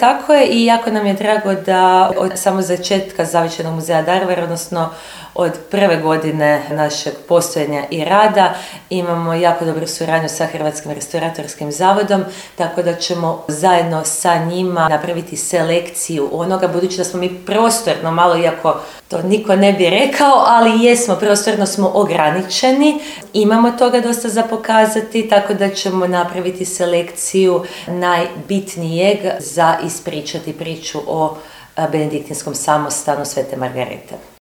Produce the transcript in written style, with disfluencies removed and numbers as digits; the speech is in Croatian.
tako je i jako nam je drago da od samo začetka Zavičajnog muzeja Daruvar, odnosno od prve godine našeg postojanja i rada, imamo jako dobru suradnju sa Hrvatskim restauratorskim zavodom, tako da ćemo zajedno sa njima napraviti selekciju onoga, budući da smo mi prostorno malo, iako to niko ne bi rekao, ali jesmo, prostorno smo ograničeni, imamo toga dosta za pokazati, tako da ćemo napraviti selekciju najbitnijeg za ispričati priču o benediktinskom samostanu Svete Margarete.